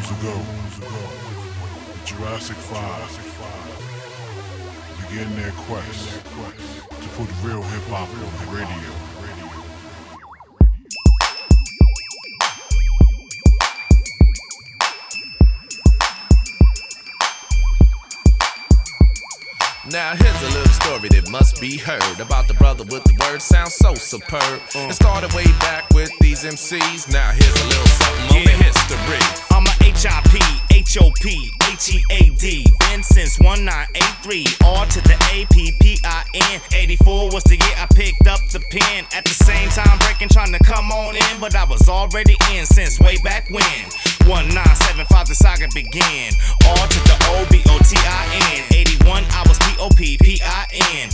ago, the Jurassic 5 began their quest to put real hip-hop on the radio. Now here's a little story that must be heard about the brother with the words sound so superb. It started way back with these MCs. Now here's a little something on the history. I'm a HIP, HOP, HEAD. Been since 1983, R to the APPIN. 84 was the year I picked up the pen. At the same time breaking, trying to come on in, but I was already in since way back when. 1975 the saga began. R to the OBOTIN. 81 I was POPPIN.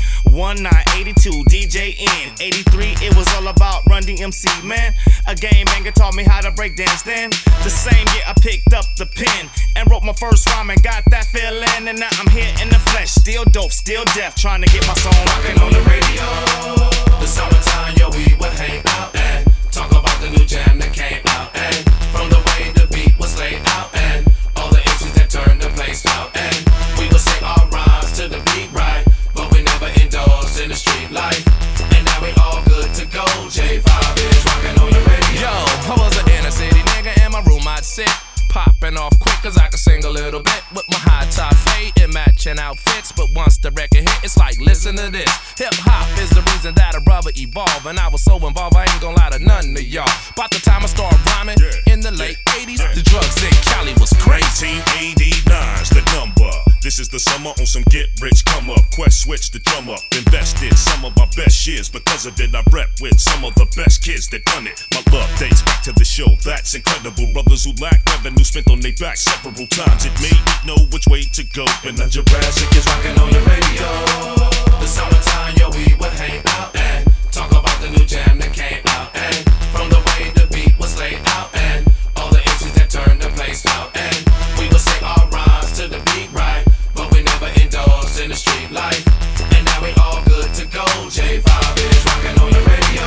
1982 DJN. 83 it was all about Run DMC, man. A game banger taught me how to break dance then. The same year I picked up the pen and wrote my first rhyme and got that feeling. And now I'm here in the flesh, still dope, still deaf, trying to get my song rocking on the radio. The summertime, yo, we would hang out and talk about the new jam that came out. And from the way the beat was laid out and all the MCs that turned the place out. And we would sing our rhymes to the beat right, but we never indulged in the street life. And now we all good to go. J5 is rocking on your radio. Yo, I was an inner city nigga, in my room I'd sit, popping off quick cause I could sing a little bit with my high top fade and matching outfits. But once the record hit, it's like, listen to this. Hip hop is the reason that a brother evolved, and I was so involved I ain't gonna lie to none of y'all. By the time I started rhyming in the late 80s, the drugs in Cali was crazy. 1989's the number. This is the summer on some get rich come up. Quest switch the drum up, invested some of my best years. Because of it I rep with some of the best kids that done it. My love dates back to the show, that's incredible. Brothers who lack revenue spent on their back several times. It made me know which way to go. And the Jurassic is rocking on your radio. The summertime, yo, we would hang out and talk about the new jam that came out. And from the way the beat was laid out and all the MCs that turned the place out. And we would sing our rhymes to the beat right, but we never indulged in the street life. And now we all good to go. J5 is rocking on your radio.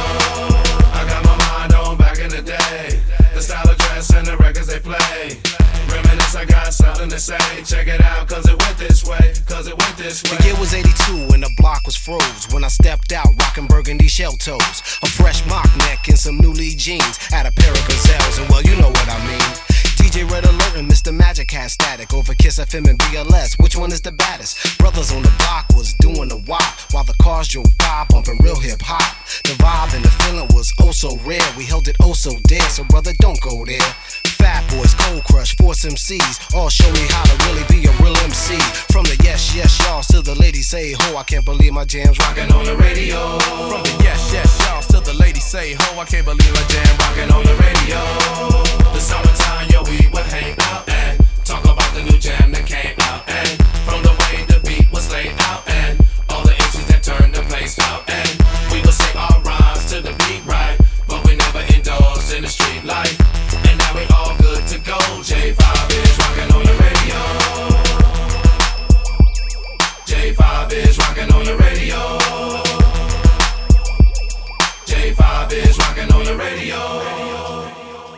I got my mind on back in the day, the style of dress and the records they play. Reminisce, I got something to say. Check it out, cause it went this way, cause it went this way. The year was 82 and the block was froze when I stepped out rocking burgundy shell toes, a fresh mock neck and some new Lee jeans, had a pair of gazelles, and well, you know what I mean. DJ Red Alert and Mr. Magic had static over Kiss FM and BLS. Which one is the baddest? Brothers on the block was doing the wop while the cars drove by bumping real hip hop. The vibe and the feeling was oh so rare. We held it oh so dear, so brother don't go there. Fat Boys, Cold Crush, Force MCs, all show me how to really be a real MC. From the yes, yes, y'all to the ladies say ho, I can't believe my jam's rocking on your radio. From the yes, yes, y'all to the ladies say ho, I can't believe my jam rocking on your radio. The summertime, yo, we would hang out and talk about the new jam that came out. And from the way the beat was laid out and all the MCs that turned the place out. And we would sing our rhymes to the beat right, but we never indulged in the street life. And now we all good to go. J5 is rocking on your radio. J5 is rocking on your radio. J5 is rocking on your radio.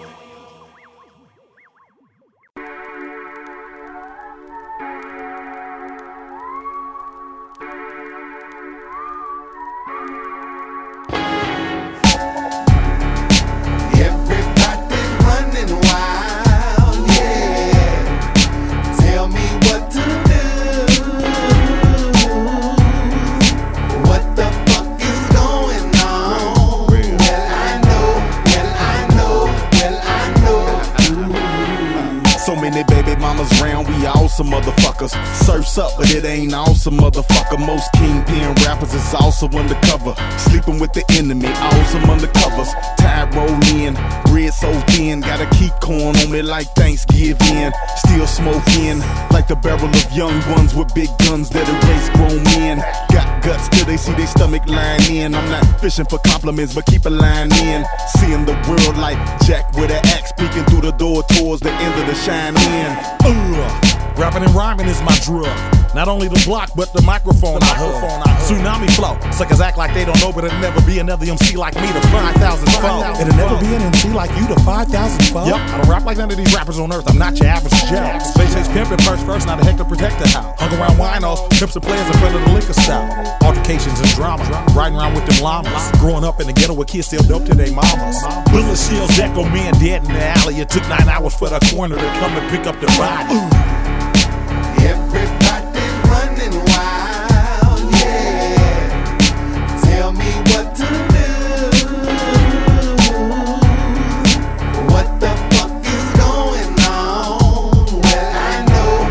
Some motherfuckers surfs up, but it ain't awesome, motherfucker. Most kingpin rappers is also undercover, sleeping with the enemy, awesome undercovers. Tide roll in, bread so thin, gotta keep corn on it like Thanksgiving. Still smoking like the barrel of young ones with big guns that erase grown men. Got guts till they see their stomach line in. I'm not fishing for compliments, but keep a line in. Seeing the world like Jack with an axe, peeking through the door towards the end of the shine in. Rapping and rhyming is my drug. Not only the block, but the microphone I heard. Tsunami flow. Suckers act like they don't know, but it'll never be another MC like me to 5,000 foes. It'll never be an MC like you to 5,000 foes. Yep, I don't rap like none of these rappers on earth. I'm not your average Jack. Space Age pimpin' first, not a heck to protect the house. Hung around winos, pimps and players in front of the liquor style. Altercations and drama, riding around with them llamas. Growing up in the ghetto with kids still dope to their mamas. Bullet shields echo, men dead in the alley. It took 9 hours for the corner to come and pick up the body. Everybody running wild, yeah. Tell me what to do. What the fuck is going on? Well, I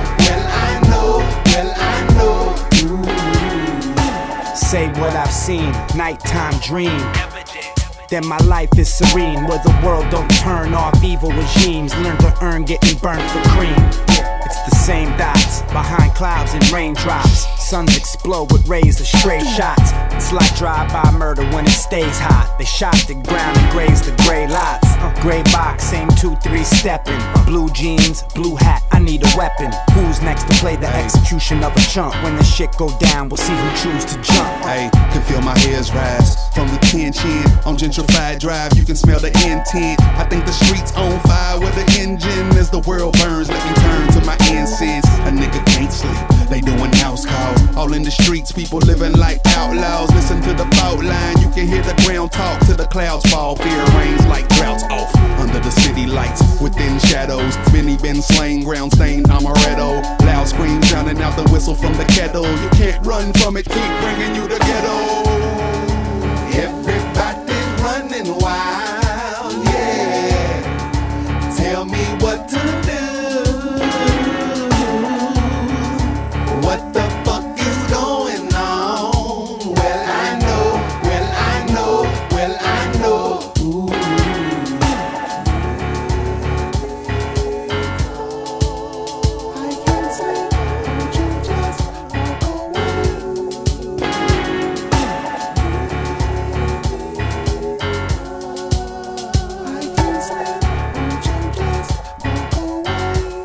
know. Say what I've seen, nighttime dream. Then my life is serene, where the world don't turn off evil regimes. Learn to earn getting burnt for cream. It's the same dots behind clouds and raindrops. Suns explode with rays of stray shots. It's like drive-by murder when it stays hot. They shot the ground and grazed the gray lots. Gray box, same 2-3 stepping. Blue jeans, blue hat, I need a weapon. Who's next to play the execution of a chump? When the shit go down, we'll see who choose to jump. Hey, can feel my hairs rise from the 10 chin. On Gentrified Drive, you can smell the intent. I think the streets on fire with the engine. As the world burns, let me turn to my incense. A nigga can't sleep, they doing house calls. All in the streets, people living like outlaws. Listen to the fault line, you can hear the ground talk. Till the clouds fall, fear reigns like droughts off. Under the city lights, within shadows. Many been slain, ground stained amaretto. Loud screams drowning out the whistle from the kettle. You can't run from it, keep bringing you the ghetto. Everybody running wild, yeah. Tell me what to do. What the fuck is going on? Well, I know. Ooh. I can't sleep, won't you just walk away? I can't sleep, won't you just walk away?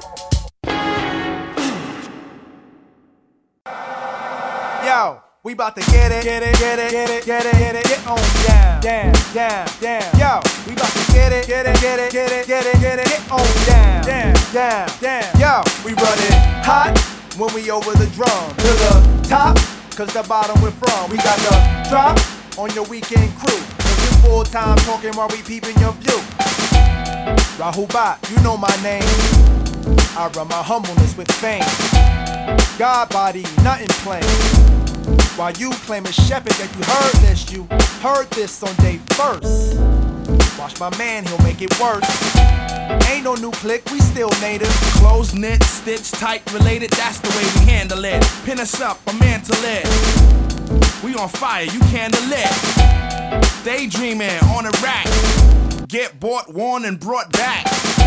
Yo, we bout to get it on down. Yo, we bout to get it on down. Yo, we run it hot when we over the drum to the top, cause the bottom we're from. We got the drop on your weekend crew. Cause we full time talking while we peeping your view. Rahul Bhat, you know my name. I run my humbleness with fame. God body, nothing plain. While you claiming Shepherd that you heard this on day first. Watch my man, he'll make it worse. Ain't no new clique, we still native. Close knit, stitch tight, related, that's the way we handle it. Pin us up, a mantle it. We on fire, you can't lit. Daydreaming on a rack. Get bought, worn, and brought back.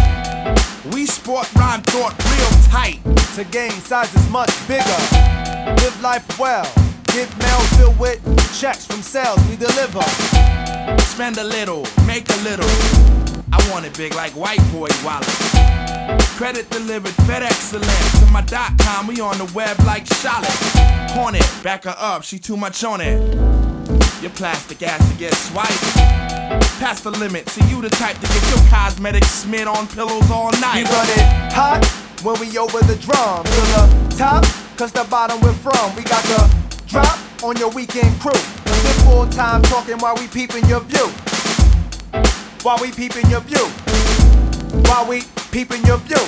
We sport rhyme thought real tight. To gain size is much bigger. Live life well. Get mail filled with checks from sales we deliver. Spend a little, make a little. I want it big like white boy wallet. Credit delivered, FedExcellent. To my .com, we on the web like Charlotte. Hornet, back her up, she too much on it. Your plastic ass to get swiped. Past the limit, see you the type to get your cosmetics smeared on pillows all night. We run it hot when we over the drum. To the top, cause the bottom we're from. We got the drop on your weekend crew. Cause we're full time talking while we peeping your view. While we peeping your view. While we peeping your view.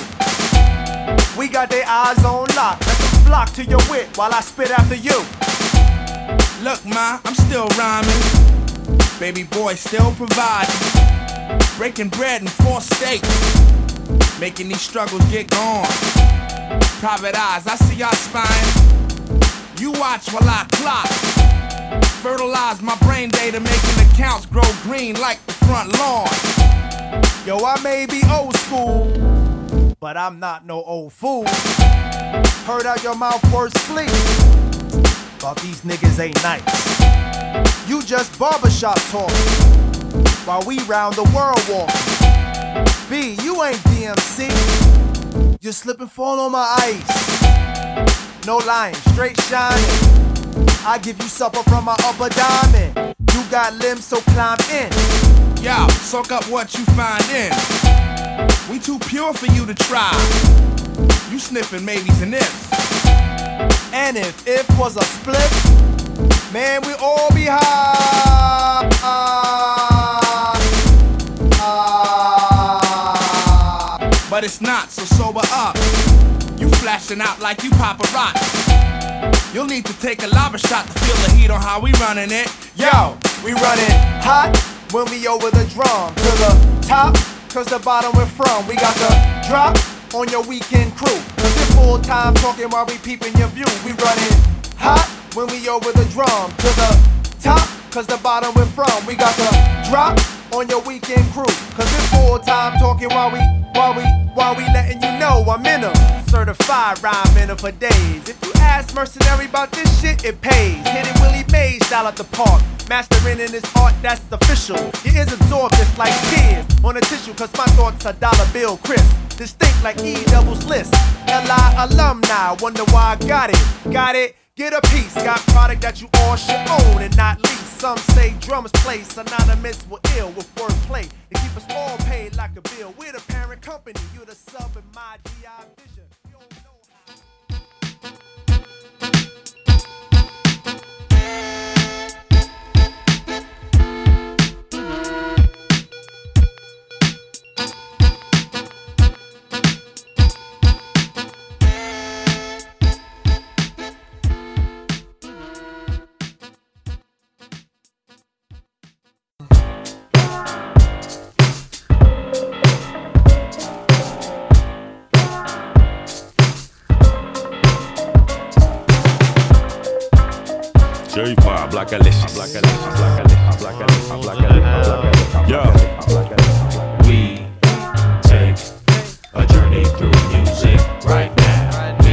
We got their eyes on lock. Let them flock to your wit while I spit after you. Look, ma, I'm still rhyming. Baby boy still providing. Breaking bread in 4 states. Making these struggles get gone. Private eyes, I see y'all spying. You watch while I clock. Fertilize my brain data, making accounts grow green like the front lawn. Yo, I may be old school, but I'm not no old fool. Heard out your mouth words flee. But these niggas ain't nice. You just barbershop talk while we round the world walk. B, you ain't DMC. You slip and fall on my ice. no lying, straight shining. I give you supper from my upper diamond. You got limbs, so climb in. Yo, soak up what you find in. We too pure for you to try. You sniffing maybes and ifs. And if was a split, man, we all be high. But it's not, so sober up. You flashing out like you paparazzi. You'll need to take a lava shot to feel the heat on how we running it. Yo, we running hot when we over the drum. To the top, cause the bottom we're from. We got the drop on your weekend crew. Cause it's full time talking while we peeping your view. We running hot when we over the drum. To the top, cause the bottom we're from. We got the drop on your weekend crew. Cause it's full time talking while we letting you know I'm in a certified rhyming for days. If you ask Mercenary about this shit, it pays. Hitting Willie Mays style at the park. Mastering in this art, that's official. Your ears absorb this like tears on a tissue, cause my thoughts are dollar bill crisp. Distinct like E doubles list. LI alumni, wonder why I got it. Got it? Get a piece. Got product that you all should own and not lease. Some say drums play synonymous with ill with wordplay. They keep us all paid like a bill. We're the parent company, you're the sub in my GI vision. You don't know J-Pop, Blackalicious. Yo. We take a journey through music right now. We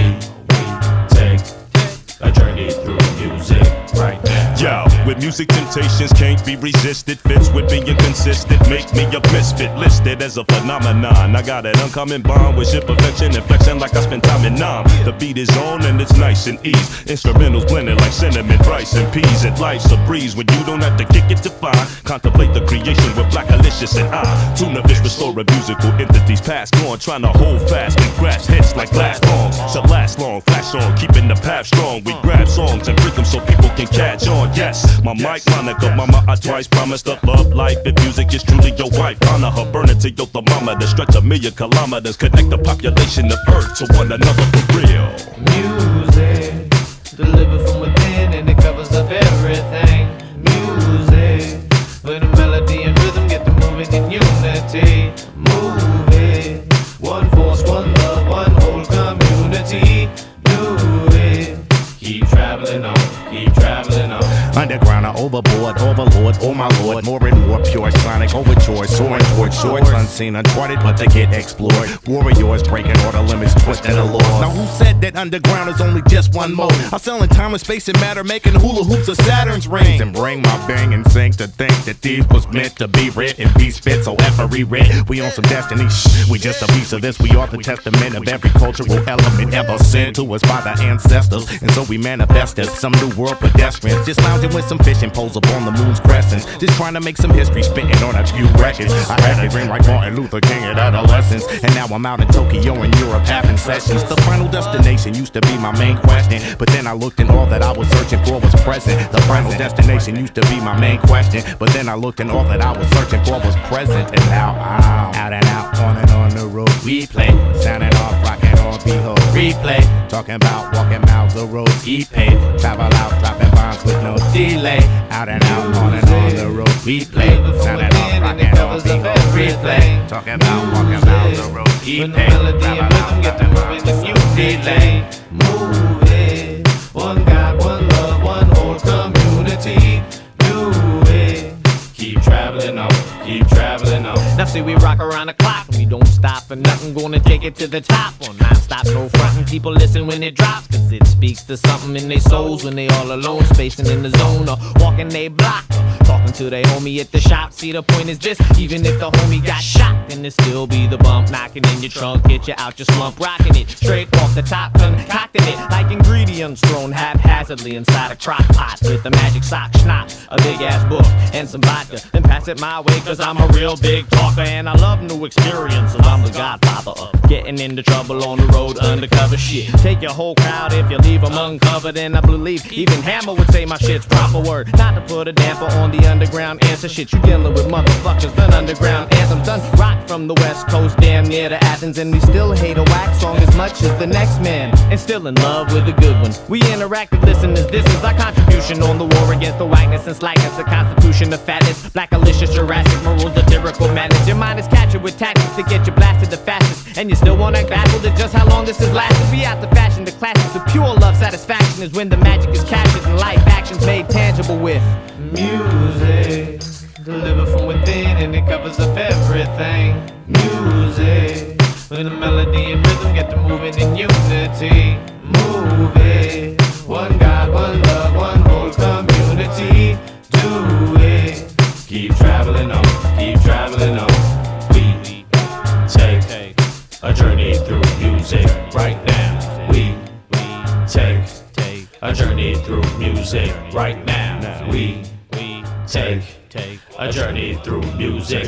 take a journey through music right now. Yo, with music temptations can't be resisted. Fits with being consistent, make me a misfit. Listed as a phenomenon. I got an uncommon bond with shit perfection, infection like I spent time in Nam. The beat is on and it's nice and ease. Instrumentals blended like cinnamon, rice, and peas. And life's a breeze when you don't have to kick it to find. Contemplate the creation with Blackalicious and I. Tuna fish restore musical entities past gone, trying to hold fast and grasp hits like glass bombs. To last long, flash on, keeping the path strong. We grab songs and break them so people can catch on. Yes, my mic Monica, mama, I twice promised to love life. If music is truly your wife, honor her, burn it to your thermometer. Stretch 1,000,000 kilometers, connect the population of Earth to one another for real. Music, delivered from within and it covers up everything. Music, with a melody and rhythm, get the moving in unity. Move it, one force, one love, one whole community. Do it, keep traveling on, keep traveling on. Underground or overboard, overlord, oh my lord. More and more pure sonic overjoyed, soaring towards shores unseen, uncharted, but they get explored. Warriors breaking all the limits, twisting the laws. Now who said that underground is only just one mode? I'm selling time and space and matter, making hula hoops of Saturn's rings. And bring my bang and sing to think that these was meant to be writ and be spit, so every writ. We on some destiny, we just a piece of this. We are the testament of every cultural element ever sent to us by the ancestors. And so we manifest as some new world pedestrians, just lounging with some fishing poles up on the moon's crescents, just trying to make some history, spitting on a few records. I had a dream like Martin Luther King at adolescence, and now I'm out in Tokyo and Europe having sessions. The final destination used to be my main question, but then I looked and all that I was searching for was present. The final destination used to be my main question, but then I looked and all that I was searching for was present. And now I'm out and out, on and on the road. We play, sounding off, rocking on, behold. Replay, talking about walking miles of roads. E-pay, travel out, dropping bombs with no delay. Out and out, on and on the road. We play, sounding off, rocking on, behold. Replay, talking about walking miles of roads. E-pay, travel out, dropping bombs with no delay. Move it, one God, one love, one whole community. Do it, keep traveling on, keep traveling on. Now see we rock around the clock. We don't stop for nothing, gonna take it to the top. On non-stop, no frontin', people listen when it drops. Cause it speaks to something in their souls when they all alone, spacing in the zone or walking they block. Talking to their homie at the shop. See, the point is this, even if the homie got shot, then it still be the bump knocking in your trunk, get you out your slump, rocking it straight off the top, concocting it like ingredients thrown haphazardly inside a crock pot with the magic sock schnapps, a big ass book and some vodka. Then pass it my way, cause I'm a real big talker and I love new experiences. I'm the godfather of getting into trouble on the road, undercover shit. Take your whole crowd if you leave them uncovered, and I believe even Hammer would say my shit's proper word. Not to put a damper on the underground answer shit. You dealing with motherfuckers, done underground anthems, done rock from the west coast damn near to Athens, and we still hate a whack song as much as the next man, and still in love with a good one. We interactive listeners, this is our contribution on the war against the whiteness and slackness, the constitution of fatness, black alicious, Jurassic, moral, satirical madness. Your mind is captured with tactics to get you blasted the fastest, and you still wanna act baffled at just how long this has lasted. Be out the fashion, the classics of pure love satisfaction is when the magic is captured and life actions made tangible with music. Delivered from within and it covers up everything. Music, when the melody and rhythm get to moving in unity. Move it, one God, one love, one whole community. Do it, keep traveling on, keep traveling on. We take a journey through music right now. We take a journey through music right now. We take a journey through music.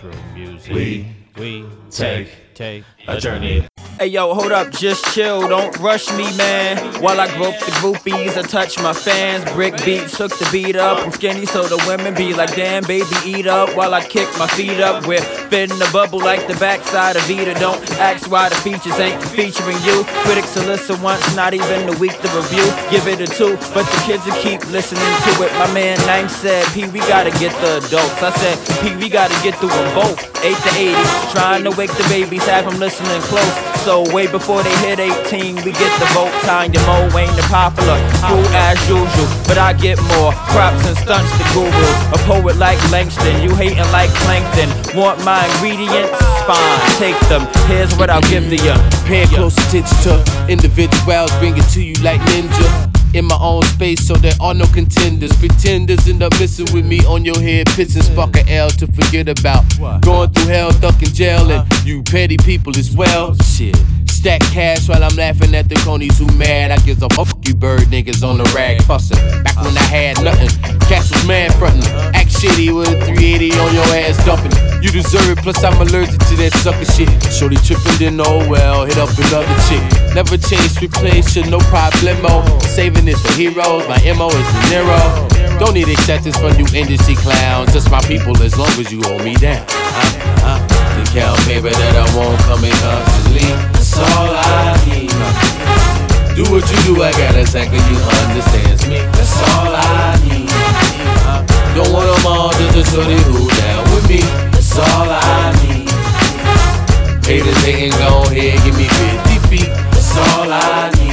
We take a journey. Hey yo, hold up, just chill, don't rush me, man. While I grope the groupies, I touch my fans. Brick beats, hook the beat up. I'm skinny, so the women be like, damn, baby, eat up. While I kick my feet up, we're fitting the bubble like the backside of Vita. Don't ask why the features ain't featuring you. Critics will listen once, not even a week to review. Give it a 2, but the kids will keep listening to it. My man Nime said, P, we gotta get the adults. I said, P, we gotta get through them both. 8 to 80, trying to wake the babies, have them listening close. So way before they hit 18, we get the vote. Tanya Mo ain't the popular, cool as usual, but I get more props and stunts to Google. A poet like Langston, you hating like Plankton. Want my ingredients? Fine, take them. Here's what I'll give to you. Pay close attention to individuals, bring it to you like ninja. In my own space, so there are no contenders. Pretenders end up messing with me on your head, pissing spark a L to forget about. Going through hell, stuck in jail, and you petty people as well. Shit. Stack cash while I'm laughing at the conies who mad. I give a fuck you bird niggas on the rag fussin'. Back when I had nothing, cash was mad frontin'. Act shitty with a 380 on your ass dumping. You deserve it, plus I'm allergic to that sucker shit. Shorty trippin', then oh well, hit up another chick. Never change, replace shit, no problemo. Saving this for heroes, my MO is De Niro. Don't need acceptance from you industry clowns. Just my people as long as you hold me down. The count paper that I won't come in constantly. That's all I need. Do what you do, I got a second, you understands me. That's all I need. Don't want them all, just a shorty who down with me. That's all I need. Haters hating, go ahead, give me 50 feet. That's all I need.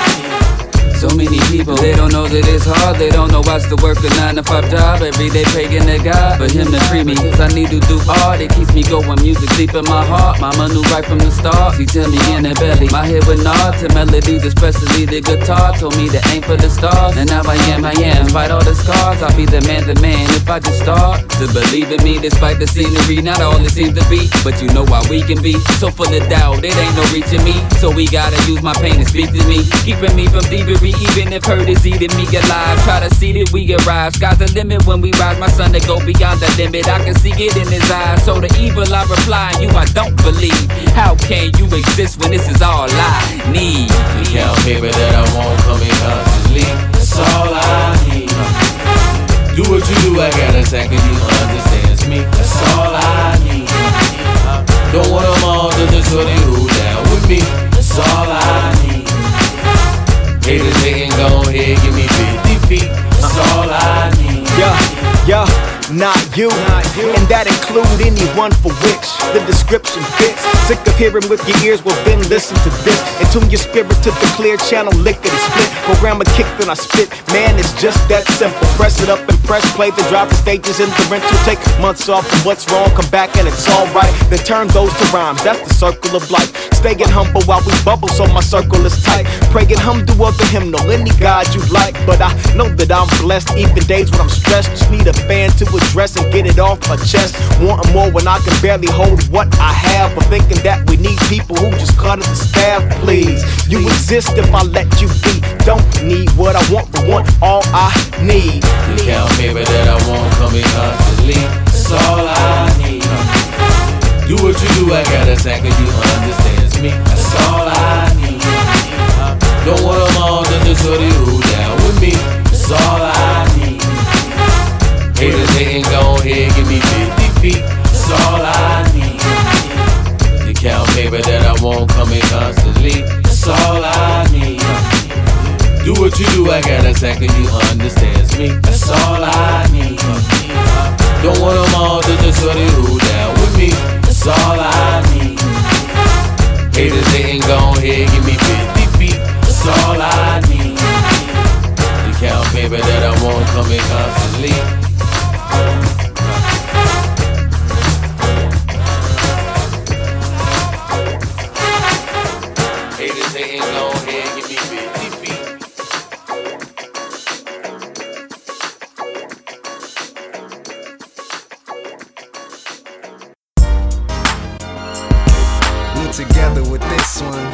So many people, they don't know that it's hard. They don't know what's the work a 9 to 5 job. Every day praying to God for him to free me, cause I need to do art. It keeps me going, music deep in my heart. Mama knew right from the start. She tell me in her belly, my head would nod to melodies, especially the guitar. Told me to aim for the stars, and now I am. Despite all the scars, I'll be the man if I just start to believe in me. Despite the scenery, not all it seems to be, but you know how we can be. So full of doubt, it ain't no reaching me. So we gotta use my pain to speak to me, keeping me from thievery. Even if hurt is eating me alive, try to see that we arrive. Sky's the limit when we rise, my son to go beyond the limit. I can see it in his eyes, so the evil I reply, you I don't believe. How can you exist when this is all I need? The count paper that I won't come in constantly. That's all I need. Do what you do, I got a second, you understands me. That's all I need. Don't want them all, just a shorty who down with me. That's all I need. Haters hating, go ahead, give me 50 feet. That's all I need. Not you, and that include anyone for which the description fits. Sick of hearing with your ears, well then listen to this. And tune your spirit to the clear channel, lickety split. Program a kick, then I spit. Man, it's just that simple. Press it up and press play. The drop the stages in the rental. Take months off from what's wrong, come back and it's alright. Then turn those to rhymes, that's the circle of life. Staying humble while we bubble, so my circle is tight. Praying hum to other hymnal, any God you like. But I know that I'm blessed, even days when I'm stressed. Just need a fan to address and get it off my chest. Wanting more when I can barely hold what I have. But thinking that we need people who just cut at the staff. Please, you exist if I let you be. Don't need what I want, but want all I need. You count paper that I want coming constantly. That's all I need. Do what you do, I got a sack of you understands me. That's all I need. Don't want them all, just a shorty who down with me. That's all I need. Haters hating, go ahead, give me 50 feet. That's all I need. The count paper that I want coming constantly. That's all I need. Do what you do, I got a sack of you understands me. That's all I need. Don't want them all, just a shorty who down with me. That's all I need. Haters hating, go ahead, give me 50 feet. That's all I need. The count paper that I want coming constantly. Haters hating, go ahead, give me 50 feet. Together with this one.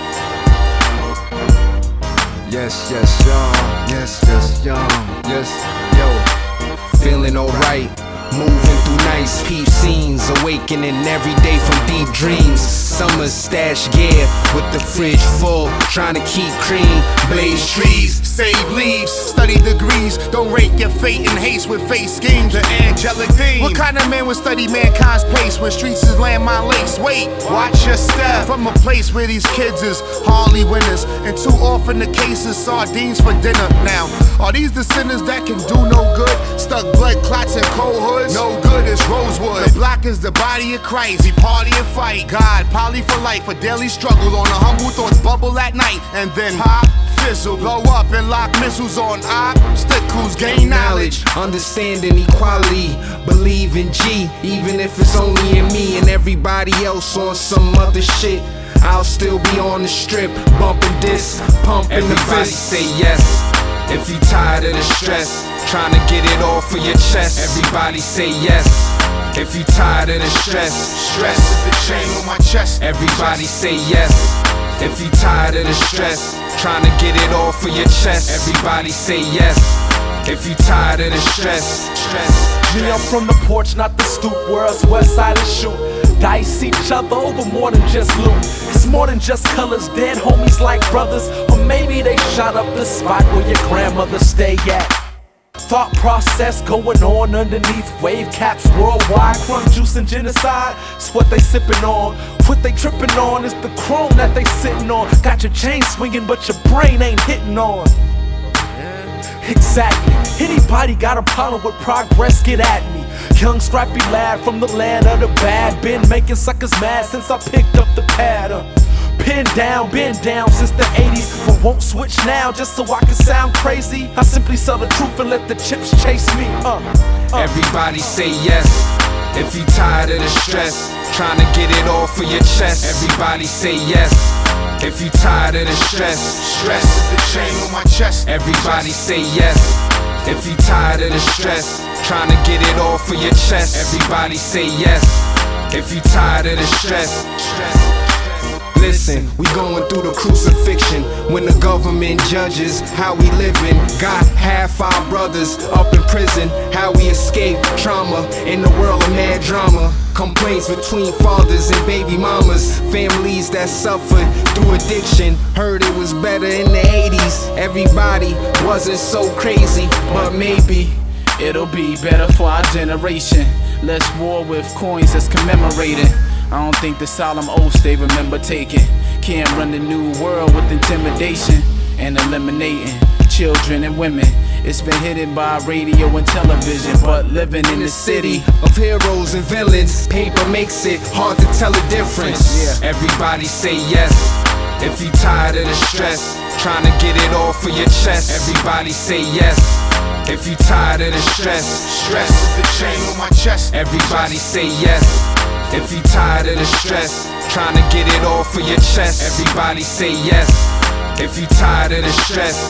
Yes, yes, y'all. Yes, yes, y'all. Yes, yo. Feeling alright. Moving through nice peep scenes. Awakening every day from deep dreams. Summer stash gear with the fridge full. Trying to keep cream. Blaze trees, save leaves, study degrees. Don't rate your fate in haste with face schemes. The angelic theme. What kind of man would study mankind's pace when streets is landmine lace? Wait, watch your step. From a place where these kids is hardly winners, and too often the case is sardines for dinner. Now, are these the sinners that can do no good? Stuck blood clots in cold hoods? No good is Rosewood. The block is the body of Christ. We party and fight. God, poly for life, a daily struggle on a humble thoughts bubble at night, and then pop, fizzle, blow up and lock missiles on obstacles, gain knowledge, understanding equality, believe in G, even if it's only in me and everybody else on some other shit. I'll still be on the strip, bumping this, pumping the fist. Say yes, if you tired of the stress, trying to get it off of your chest. Everybody say yes, if you tired of the stress. Stress is the chain on my chest. Everybody say yes, if you tired of the stress, trying to get it off of your chest. Everybody say yes, if you tired of the stress. Me, I'm from the porch, not the stoop, where us west side shoot. Dice each other over more than just loot. It's more than just colors, dead homies like brothers. Or maybe they shot up the spot where your grandmother stay at. Thought process going on underneath wave caps worldwide. Crumb juice and genocide, it's what they sipping on. What they tripping on is the chrome that they sitting on. Got your chain swinging but your brain ain't hitting on. Exactly. Anybody got a problem with progress, get at me. Young scrappy lad from the land of the bad. Been making suckers mad since I picked up the pad. Been down since the 80s, but won't switch now just so I can sound crazy. I simply sell the truth and let the chips chase me. Everybody say yes, if you tired of the stress, trying to get it off of your chest. Everybody say yes, if you tired of the stress. Stress is the chain on my chest. Everybody say yes, if you tired of the stress, trying to get it off of your chest. Everybody say yes, if you tired of the stress. Listen, we going through the crucifixion when the government judges how we living. Got half our brothers up in prison. How we escape trauma in the world of mad drama. Complaints between fathers and baby mamas. Families that suffered through addiction. Heard it was better in the 80s. Everybody wasn't so crazy, but maybe it'll be better for our generation. Less war with coins that's commemorated. I don't think the solemn oaths they remember taking. Can't run the new world with intimidation and eliminating children and women It's been hidden by radio and television, but living in the city of heroes and villains, paper makes it hard to tell the difference. Everybody say yes if you tired of the stress, trying to get it all for your chest. Everybody say yes if you tired of the stress. Stress is the chain on my chest. Everybody say yes if you tired of the stress, trying to get it all for your chest. Everybody say yes if you tired of the stress.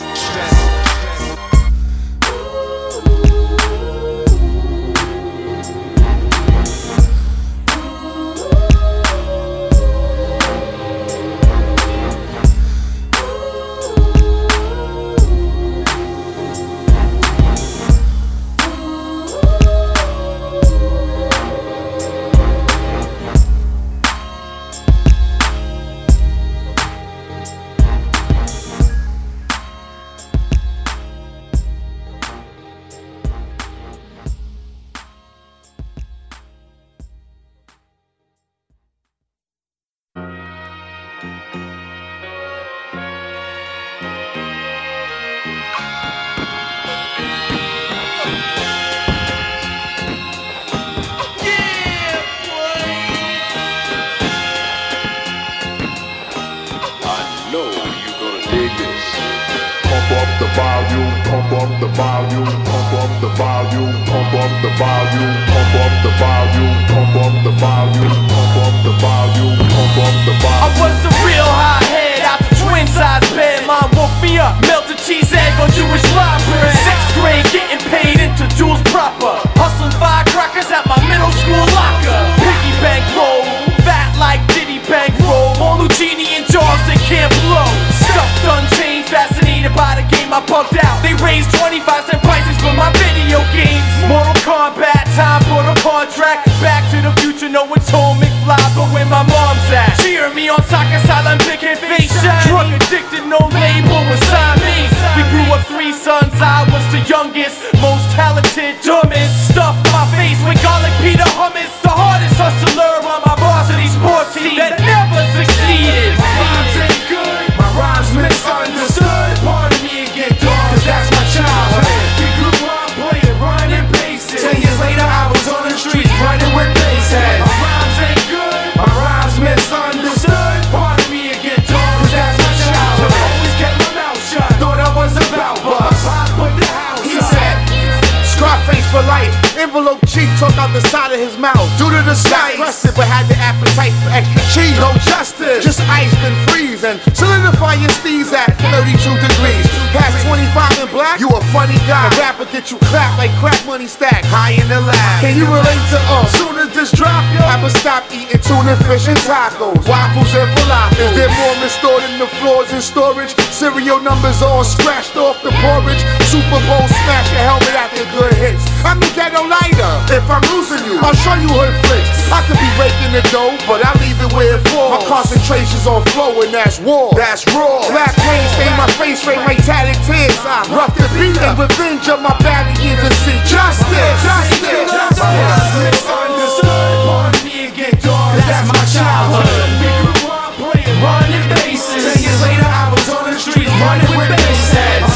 Can you relate to us? Soon as this drop, I'ma stop eating tuna fish and tacos, waffles and falafel. Is there more restored in the floors in storage? Serial numbers all scratched off the porridge. Super Bowl smash your helmet after good hits. I'm the ghetto lighter. If I'm losing you, I'll show you hood flicks. I could be raking the dough, but I leave it where it falls. My concentration's on flow and that's war. That's raw. Black pain stain my face, rain like tatted tears. I rough the beat and revenge of my battle years and see justice. Justice. Misunderstood, pardon me and get dark. That's my childhood. We grew up playing running bases. 10 years later, I was on the streets running with bass heads.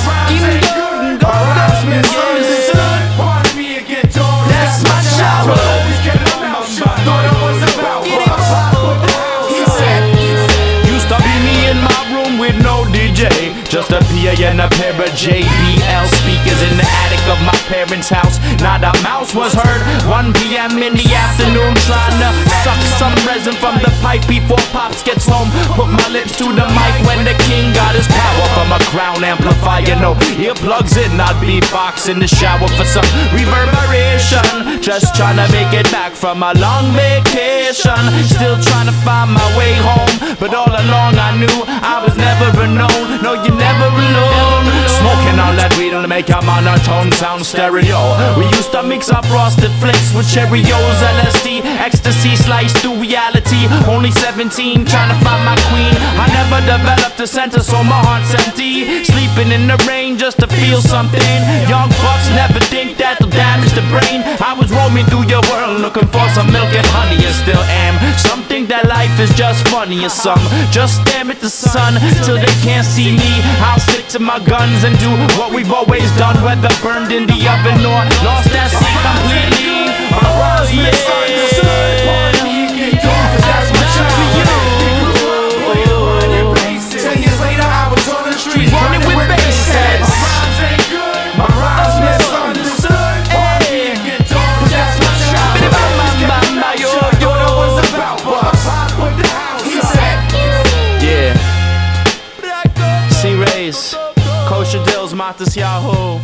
My rhymes misunderstood, pardon me and get dark. That's my childhood. Always kept my mouth shut. Thought I was about he said, used to be me in my room with no DJ, just a PA and a pair of JBL speakers in the attic of my parents' house. Not a mouse was heard. 1 p.m. in the afternoon, trying to suck some resin from the pipe before Pops gets home. Put my lips to the mic when the king got his power from a crown amplifier. No earplugs in, I'd beatbox in the shower for some reverberation. Just trying to make it back from a long vacation. Still trying to find my way home, but all along I knew I was never alone. No, you're never alone. Smoking all that weed to make a monotone sound stereo. We used to mix up frosted flakes with Cheerios, LSD, Ecstasy sliced through reality. Only 17, trying to find my queen. I never developed a center, so my heart's empty. Sleeping in the rain just to feel something. Young bucks never think that they'll damage the brain. I was roaming through your world looking for some milk and honey, and still am. Some think that life is just funny, and some just stare at the sun till they can't see me. I'll stick to my guns and do what we've always done, whether burned in the oven or lost at sea completely. Oh yeah, pardon me again, cause that's my childhood. 10 years later I was on the street running with bass heads. My rhymes ain't good, my rhymes misunderstood. Pardon me again, cause that's my childhood. Yo, what was about Bugs, put the house he said. Yeah, C-Rays, Kosher Dills, Matas Yahoo.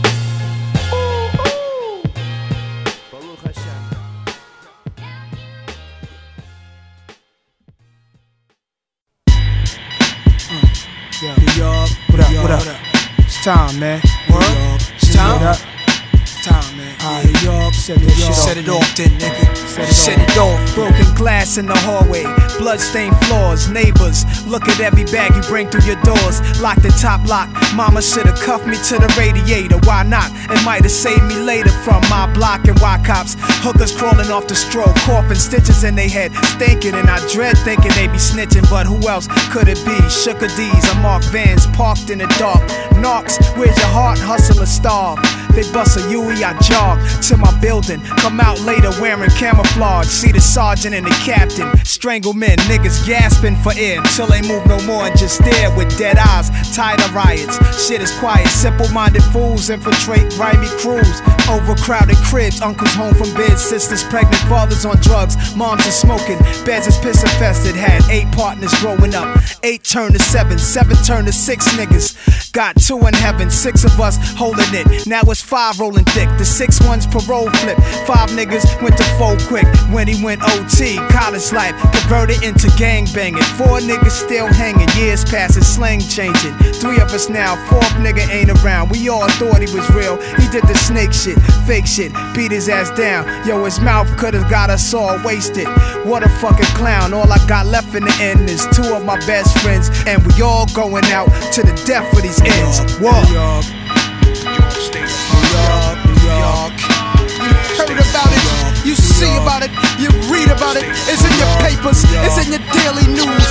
New York, what up? It's time, man. What? It's time. Time, man. New York, set it off then, nigga. Set it off. Broken glass in the hallway, bloodstained floors, neighbors. Look at every bag you bring through your doors. Lock the top lock. Mama should've cuffed me to the radiator. Why not? It might've saved me later from my block and why cops. Hookers crawling off the stroke, coughing stitches in their head, stinking, and I dread thinking they be snitching. But who else could it be? Sugar D's, I mark vans parked in the dark. Knocks, where's your heart? Hustle or starve. They bust a Huey, I jog to my building. Come out later wearing camouflage. See the sergeant and the captain. Strangle men, niggas gasping for air until they move no more and just stare with dead eyes. Tired of riots, shit is quiet. Simple-minded fools infiltrate grimy crews. Overcrowded cribs, uncles home from bed, sisters pregnant, fathers on drugs, moms are smoking, beds is piss infested. Had 8 partners growing up, 8 turned to 7, 7 turned to 6 niggas. Got 2 in heaven, 6 of us holding it. Now it's 5 rolling thick. The 6 ones parole flip. 5 niggas went to 4 quick when he went OT. College life converted into gang banging. 4 niggas still hanging. Years passing, slang changing. 3 of us now, 4th nigga ain't around. We all thought he was real. He did the snake shit, fake shit, beat his ass down. Yo, his mouth could've got us all wasted. What a fucking clown. All I got left in the end is 2 of my best friends, and we all going out to the death for these ends. Whoa. New York. You heard about it, you see about it, you read about it. It's in your papers, it's in your daily news.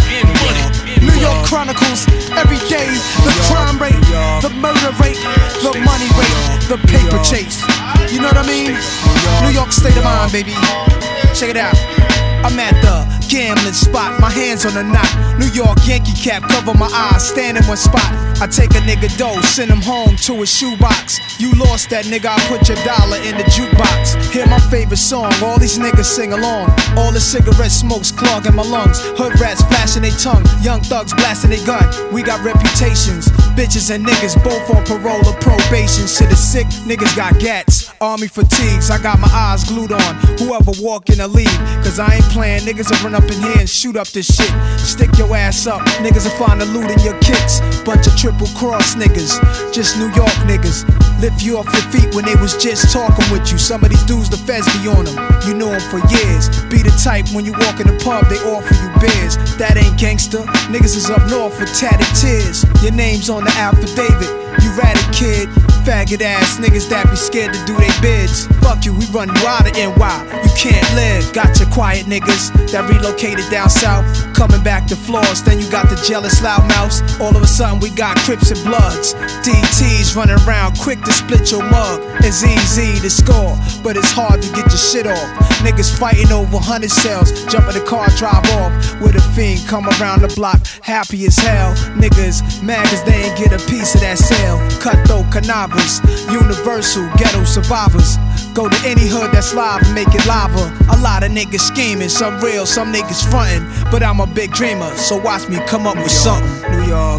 New York Chronicles, every day. The crime rate, the murder rate, the money rate, the paper chase. You know what I mean? New York state of mind, baby. Check it out. I'm at the gambling spot, my hands on the knot. New York Yankee cap, cover my eyes, stand in one spot. I take a nigga dough, send him home to a shoebox. You lost that nigga, I put your dollar in the jukebox. Hear my favorite song, all these niggas sing along. All the cigarette smokes clogging my lungs. Hood rats flashing their tongue, young thugs blasting their gun. We got reputations, bitches and niggas both on parole or probation. Shit is sick, niggas got gats, army fatigues. I got my eyes glued on whoever walk in the lead, cause I ain't playing. Niggas will run up in here and shoot up this shit. Stick your ass up, niggas will find the loot in your kicks. Bunch of triple cross niggas, just New York niggas. Lift you off your feet when they was just talking with you. Some of these dudes, the feds be on them. You know them for years. Be the type when you walk in the pub, they offer you beers. That ain't gangster. Niggas is up north with tatted tears. Your name's on the affidavit. You ratted kid. Faggot ass niggas that be scared to do they bids. Fuck you, we run you out of NY. You can't live. Got your quiet niggas that relocated down south, coming back to floors. Then you got the jealous loudmouths. All of a sudden we got Crips and Bloods. DTs running around quick to split your mug. It's easy to score, but it's hard to get your shit off. Niggas fighting over 100 cells. Jump in the car, drive off with a fiend. Come around the block, happy as hell. Niggas mad cause they ain't get a piece of that sale. Cutthroat cannabis, universal ghetto survivors. Go to any hood that's live and make it lava. A lot of niggas scheming, some real, some niggas frontin'. But I'm a big dreamer, so watch me come up with something. New York,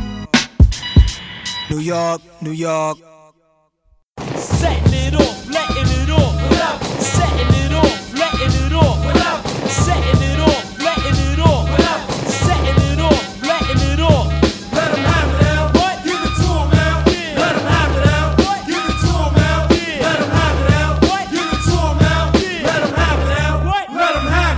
New York, New York. Setting it off, letting it off. Setting it off, letting it off. Setting it off, letting it off. Setting it off, letting it off. Let them have it out. What? Give it to them out. Yeah. Let them have it out. What? Give it to them out. Yeah. Let them have it out. What? Give it to them out. Yeah. Let them have it out. What? Let them have it out.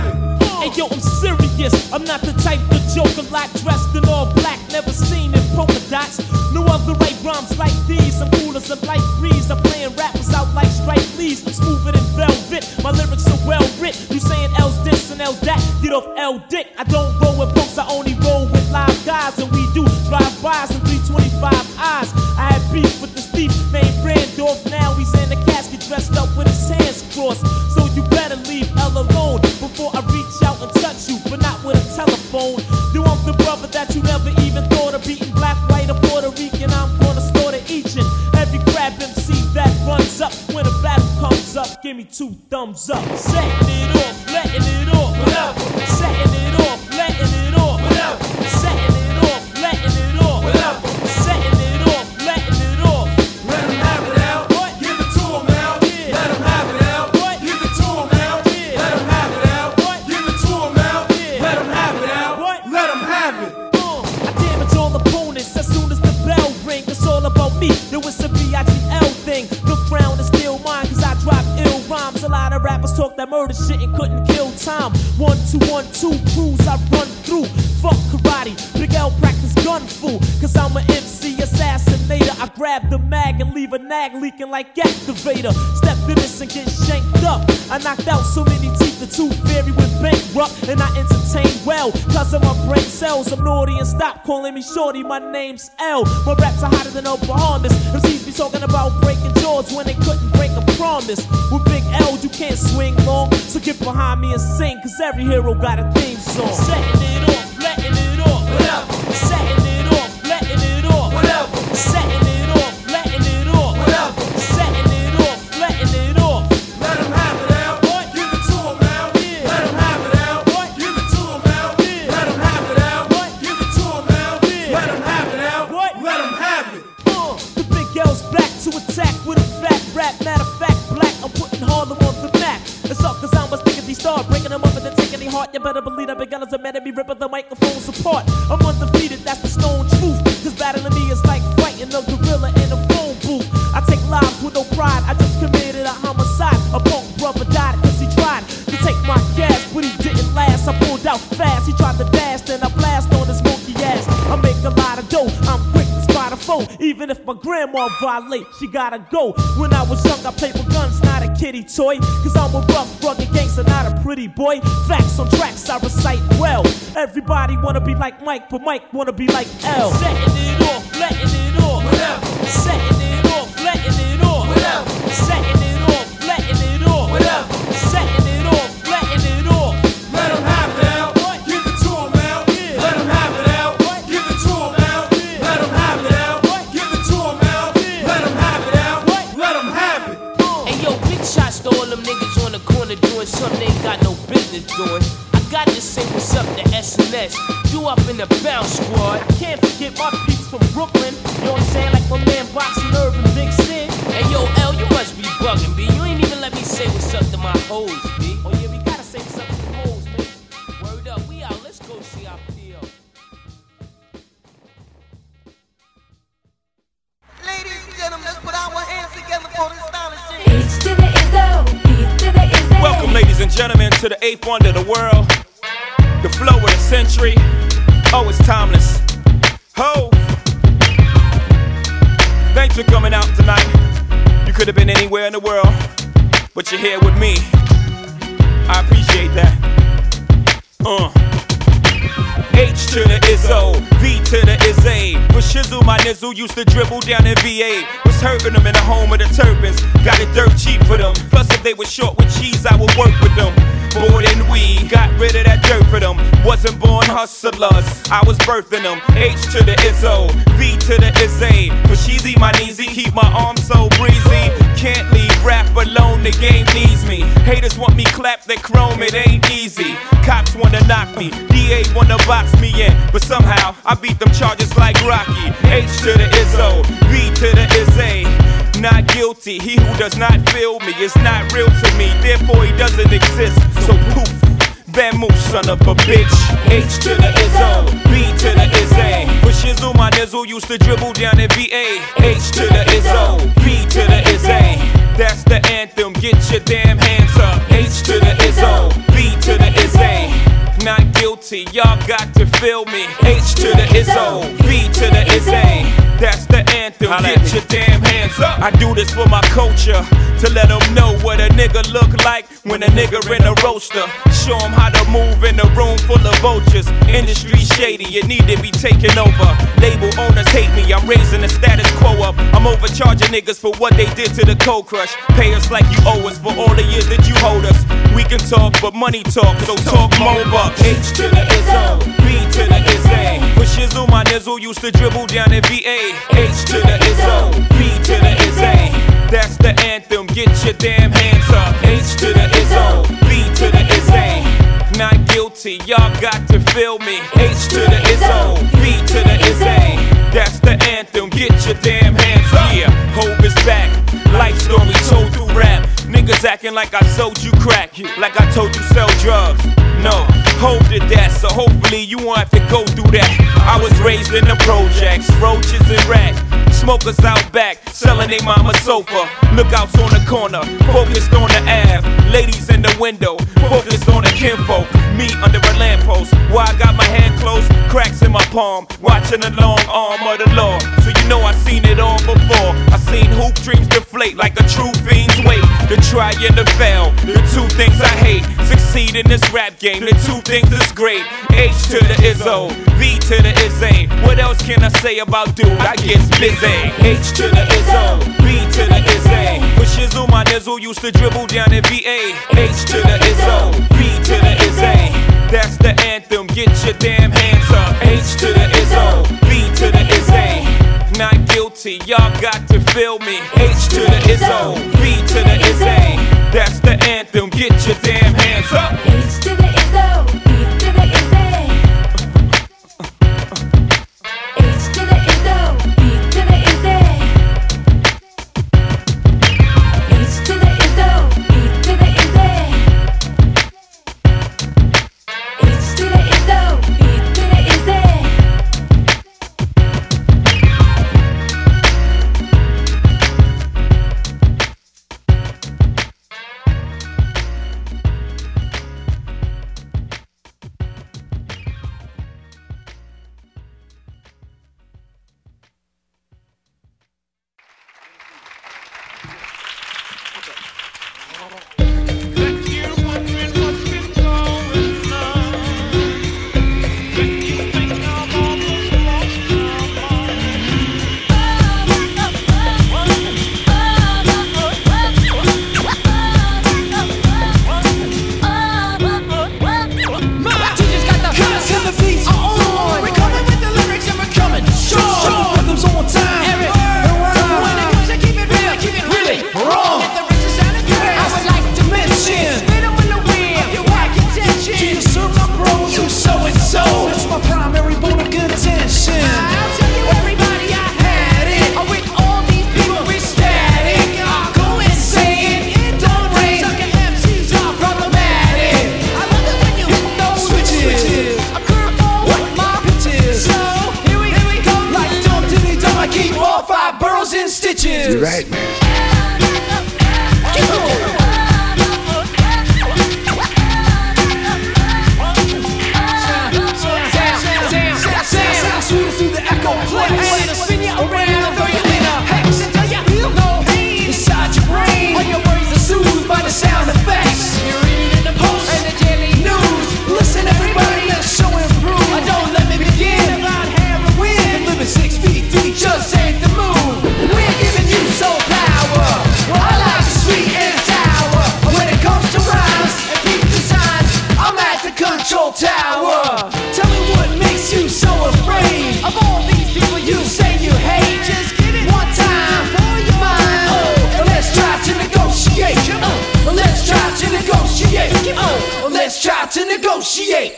not the type to joke a lot, dressed in all black, never seen in polka dots. No other right rhymes like these. I'm cool as a light breeze. I'm playing rappers out like Strike Lees. I'm smoother than velvet. My lyrics are well writ. You saying L's this and L's that? Get off L dick. I don't roll with punks. I only roll with live guys, and we do drive-bys and 325 eyes. I had beef with this thief named Randolph. Now he's in the casket dressed up with his hands crossed. So you better leave L alone before I reach out and touch you, but not with a telephone. Do I'm the brother that you never even thought of beating black, white, or Puerto Rican. I'm gonna slaughter each and every crab MC that runs up. When a battle comes up, give me 2 thumbs up. Setting it off, letting it off, whatever. Setting it off, letting it off, whatever. Setting it off, letting it off, whatever. Setting it off, letting it off. Let 'em have it out. What? Give it to 'em now. Yeah. Let 'em have it out. What? Give it to 'em now. Yeah. Let 'em have it out. What? Give it to 'em now. Yeah. Let 'em have it out. What? Let 'em have it. I damage all opponents as soon as the bell ring. It's all about me. There was a B-I-G-L thing. The crown is still mine, cause I drop ill rhymes. A lot of rappers talk that murder shit and couldn't kill time. 1, 2, 1, 2 crews I run through. Fuck karate, Big L practice gun fool. Cause I'm an MC assassinator. I grab the mag and leave a nag leaking like activator. Step to this and get shanked up. I knocked out so many teeth the tooth fairy went bankrupt. And I entertain well, cause of my brain cells. I'm naughty and stop calling me shorty, my name's L. My raps are hotter than Oklahoma's. MCs be talking about breaking jaws when they couldn't break a promise. With Big L you can't swing long, so get behind me and sing, cause every hero got a theme song. Setting it off, letting it off, whatever. Setting it off, letting it off, whatever. Setting it off, letting it off, whatever. Setting it off, letting it off. Let 'em have it out. What? Give it to 'em now. Yeah. Let 'em have it out. What? Give it to 'em now. Yeah. Let 'em have it out. What? Give it to 'em now. Yeah. Let 'em have it out. What? Let 'em have it. The Big L's back to attack with a fat rap. Matter of fact, black, I'm putting Harlem on the map. It's up cause I'm a stickity star, breaking them up and then taking their heart. You better believe that Big L is a man and me ripping the microphones apart. I'm undefeated, that's the stone truth. Cause battling me is like fighting a gorilla in a phone booth. I take lives with no pride, I just committed a homicide. A punk brother died cause he tried to take my gas, but he didn't last. I pulled out fast, he tried to dash, then I blast on his monkey ass. I make a lot of dough, I'm quick to spot a foe. Even if my grandma violate, she gotta go. When I was young, I played with guns, not a kitty toy. Cause I'm a rough, rugged gangster, not a pretty boy. Facts on tracks, I recite well. Everybody wanna be like Mike, but Mike wanna be like L. Setting it off, letting it off, whatever. Setting it off, letting it off, whatever. Setting it off, letting it off, whatever. Setting it off, letting it off. Let 'em have it out. What? Give it to 'em now. Yeah. Let 'em have it out. What? Give it to 'em now. Yeah. Let 'em have it out. What? Give it to 'em now. Yeah. Let 'em have it out. What? Let 'em have it. Hey yo, big shots to all them niggas on the corner doing something they ain't got no business doing. I got to say what's up to SNS. You up in the bounce squad. Can't forget my peeps from Brooklyn. You know what I'm saying? Like my man Boxing Urban Big Sin. Hey yo, L, you must be bugging, B. You ain't even let me say what's up to my hoes, B. Oh yeah, we gotta say what's up to the hoes, man. Word up, we out. Let's go see our PO. Ladies and gentlemen, let's put our hands together for this astonishing. H to the Izzo, B to the Izzo. Welcome, ladies and gentlemen, to the 8th wonder of the world, the flow of the century. Oh, it's timeless. Ho! Thanks for coming out tonight. You could have been anywhere in the world, but you're here with me. I appreciate that. H to the Izzo, V to the Izzy. For shizzle, my nizzle used to dribble down in VA. Was hurting them in the home of the turbans. Got it dirt cheap for them. Plus, if they were short with cheese, I would work with them. More than we got rid of that dirt for them. Wasn't born hustlers, I was birthing them. H to the Izzo, V to the Izzy. For sheezy, my kneesy, keep my arms so breezy. Can't leave rap alone, the game needs me. Haters want me clap that chrome, it ain't easy. Cops wanna knock me, DA wanna box me in, but somehow I beat them charges like Rocky. H to the Izzo, V to the Izzy. Not guilty, he who does not feel me is not real to me, therefore he doesn't exist. So poof, Van move, son of a bitch. H to the Izzo, B to the Izzy. For shizzle, my nizzle used to dribble down in VA. H to the Izzo, B to the Izzy. That's the anthem, get your damn hands up. H to the Izzo, B to the Izzy. Not guilty. guilty, y'all got to feel me. H to the Izzo, V to the Izzy. That's the anthem, get your damn hands up. I do this for my culture, to let them know what a nigga look like when a nigga in a roaster. Show them how to move in a room full of vultures. Industry shady, you need to be taken over. Label owners hate me, I'm raising the status quo up. I'm overcharging niggas for what they did to the Cold Crush. Pay us like you owe us for all the years that you hold us. We can talk, but money talk, so talk more bucks. H to the Izzo, B to the Izzy. For Shizzle, my nizzle used to dribble down in VA. H to the Izzo, B to the Izzy. That's the anthem, get your damn hands up. H to the Izzo, B to the Izzy. Not guilty, y'all got to feel me. H to the Izzo, B to the Izzy. That's the anthem, get your damn hands up. Yeah, Hope is back, life story told through rap. Niggas acting like I sold you crack, like I told you sell drugs. No, Hope did that, so hopefully you won't have to go through that. I was raised in the projects, roaches and rats. Smokers out back, selling they mama sofa. Lookouts on the corner, focused on the Ave. Ladies in the window, focused on the kinfolk. Me under a lamppost, while I got my hand closed, cracks in my palm, watching the long arm of the law. So you know I seen it all before. I seen hoop dreams deflate like a true fiend's weight. The try and the fail, the two things I hate. Succeed in this rap game, the two things is great. H to the Izzo, V to the Izzy. What else can I say about dude? I get busy. H to the Izzo, B to the Izzy. For Shizzle, my nizzle used to dribble down in VA. H to the Izzo, B to the Izzy. That's the anthem, get your damn hands up. H to the Izzo, B to the Izzy. Not guilty, y'all got to feel me. H to the Izzo, B to the Izzy. That's the anthem, get your damn hands up. H to the Izzo, B to the Izzy. H to the Izzo, B to the Izzy. H to the Izzo, B to the Izzy. H to the Izzo, B to the Izzy. You're right, man. Through the echo place, spin you around and throw you in a hex until you feel no pain inside your brain. All your worries are soothed by the sound effects. You're reading in the post and the daily news. Listen, everybody, let's show and prove. Don't let me begin about heroin and living 6 feet deep. Just ain't the move. We're giving you soul power. Well, I like the sweet and sour. When it comes to rhymes and deep designs, I'm at the control tower. Tell me what makes you so afraid of all these people you say you hate. Just give it one time for your mind. Oh, and let's try to negotiate. Let's try to negotiate. Let's try to negotiate.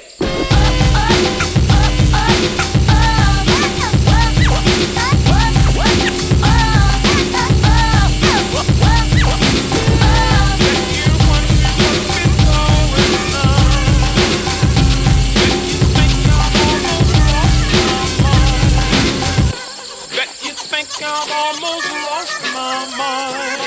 I've almost lost my mind.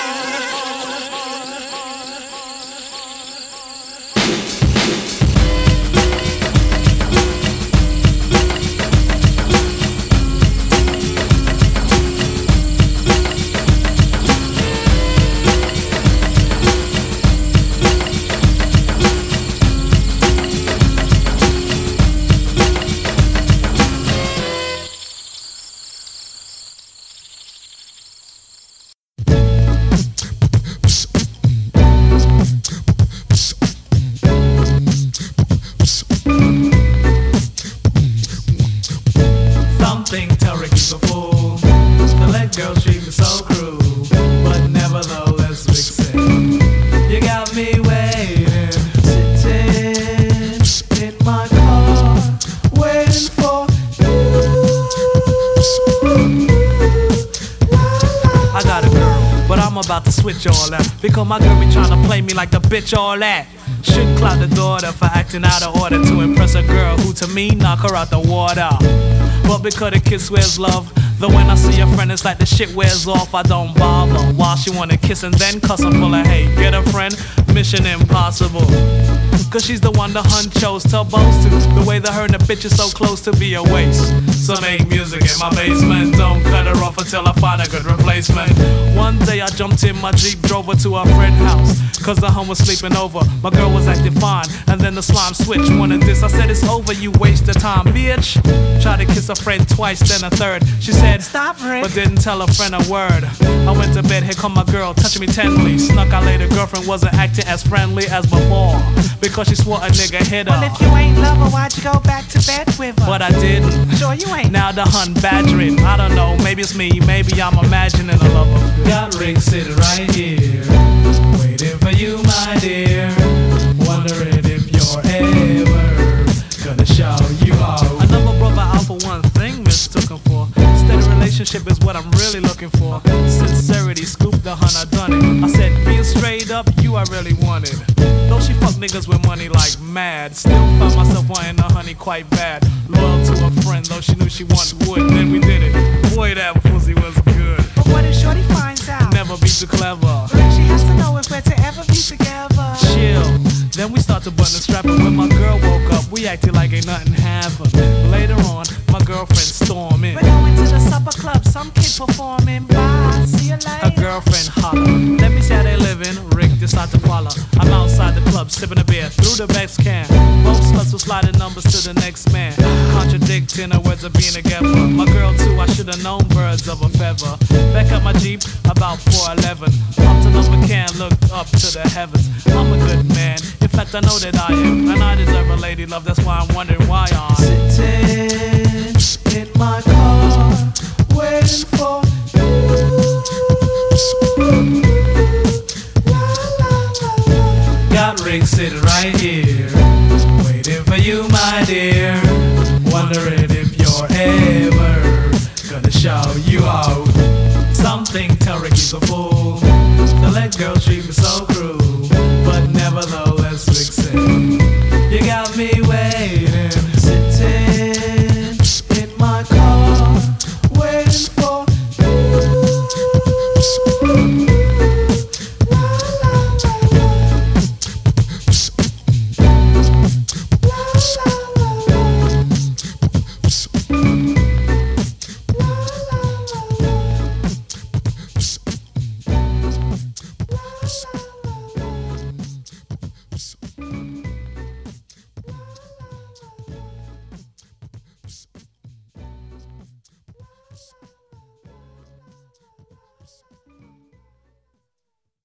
about to switch all that. Because my girl be tryna play me like the bitch all that. Should clout the daughter for acting out of order to impress a girl who to me knock her out the water. But because the kid swears love, though when I see a friend it's like the shit wears off, I don't bother. While she wanna kiss and then cuss her full of hate. Get a friend? Mission impossible. Cause she's the one the hun chose to boast to. The way that her and the bitch is so close to be a waste. So make music in my basement. Don't cut her off until I find a good replacement. One day I jumped in my Jeep, drove her to her friend's house. Cause the hun was sleeping over, my girl was acting fine. And then the slime switch, wanted this. I said it's over, you waste the time, bitch. Tried to kiss a friend twice, then a third. She said, stop, Rick, but didn't tell a friend a word. I went to bed, here come my girl, touching me tenderly. Snuck out later, girlfriend wasn't acting as friendly as before. Because she swore a nigga hit her. Well, if you ain't love her, why'd you go back to bed with her? But I didn't. Sure you ain't. Now the hun badgering. I don't know, maybe it's me, maybe I'm imagining a lover. Got Rick sitting right here, waiting for you, my dear. Wondering if you're ever gonna show you out. Another brother out for one thing mistook him for. Steady relationship is what I'm really looking for. Sincerity, scoop the hun, I done it. I said being straight up, you I really wanted. Though she fuck niggas with money like mad, still found myself wanting the honey quite bad. Loyal to a friend, though she knew she wanted wood, then we did it. Boy, that pussy was good. But what if shorty finds out? Never be too clever. She has to know if we're to ever be together. Chill. Then we start to button the strap, and when my girl woke up, we acted like ain't nothing happened. Later on, my girlfriend stormed in. We're going to the supper club, some kid performing. Bye, see you later. Her girlfriend holler. Let me see how they living. Rick decide to follow. I'm outside the club, sipping a beer through the Bex can. Both sluts were sliding numbers to the next man. Contradicting her words of being together. My girl too, I should've known birds of a feather. Back up my Jeep, about 411. Popped another can, looked up to the heavens. I'm a good man. In fact, I know that I am, and I deserve a lady love. That's why I'm wondering why I'm sitting in my car, waiting for you. Got Rick sitting right here, waiting for you, my dear. Wondering if you're ever gonna show you out. Something tell Rick he's a fool.